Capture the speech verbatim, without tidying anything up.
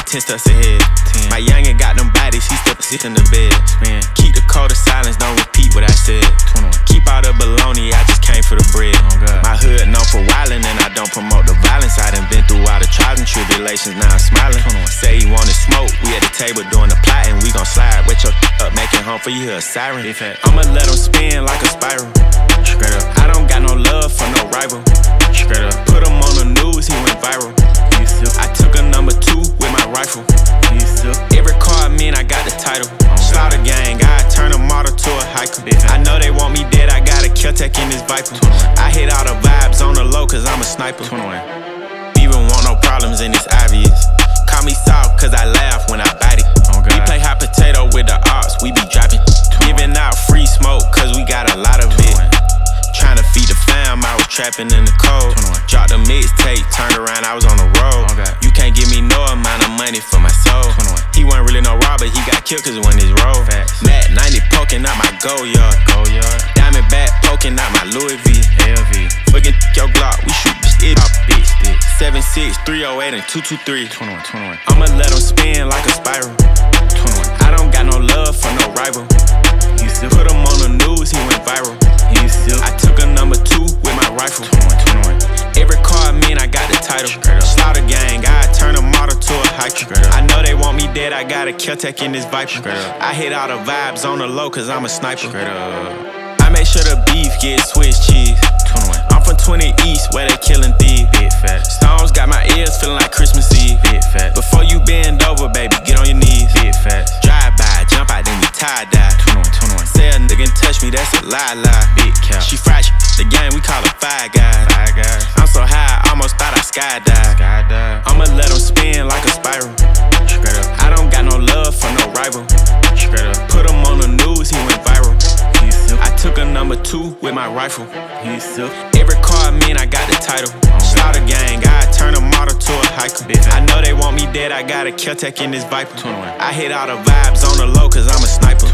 ten steps ahead. ten. My youngin' got them bodies, he still sit in the bed. Man. Keep the code of silence, don't repeat what I said. twenty-one. Keep all the baloney, I just came for the bread. Oh, my hood known for wildin' and I don't promote the violence. I done been through all the trials and tribulations, now I'm smiling. twenty-one. Say he wanted smoke, we at the table doing the plotting. We gon' slide, wet your up, make it home for you, a siren. I'ma let him spin like a spiral. Straight up. I don't got no love for no rival. Straight up. Put him on the news, he went viral. I took a number two with my rifle. Every car I mean, I got the title. Slaughter gang, I turn a model to a hiker. I know they want me dead, I got a kill tech in this Viper. I hit all the vibes on the low, cause I'm a sniper. Even want no problems and it's obvious. Call me soft, cause I laugh when I bite it. We play hot potato with the ops, we be dropping. Giving out free smoke, cause we got a lot of it. Tryna feed the fam, I was trapping in the cold. Dropped a mixtape, turned around, I was on the road. You can't give me no amount of money for my soul. He wasn't really no robber, he got killed cause it wasn't his role. Matt ninety poking out my go yard. Diamond back poking out my Louis V. L V. Fucking your Glock, we shoot it up, bitch. seven six, three oh eight, and two two three. twenty-one, twenty-one. I'ma let him spin like a spiral. twenty-one. I don't got no love for no rival. Put him on the news, he went viral. I took a number two with my rifle. twenty-one, twenty-one. Every car I mean, I got the title. Slaughter gang, I turn a model to a hiker. I know they want me dead, I got a kill tech in this Viper. I hit all the vibes on the low, cause I'm a sniper. I make sure the beef get Swiss cheese. twenty-one. I'm from twenty East, where they killing thieves. Big fat. Stones got my ears feeling like Christmas Eve. Big fat. Before you bend over, baby, get on your knees. Big fat. Drive by, jump out, then we tie-dye. twenty-one, twenty-one. Say a nigga touch me, that's a lie, lie. Big cap. She fried the game, we call her Five Guys. Five Guys. I'm so high, I almost thought I skydive. Skydive. I'ma let him spin like a spiral. Straight up. I don't got no love for no rival. Straight up. Put him on the news, he went viral. I took a number two with my rifle. Every car I mean, I got the title. Slaughter gang, I turn a model to a hiker. I know they want me dead, I got a kill tech in this Viper. I hit all the vibes on the low, cause I'm a sniper.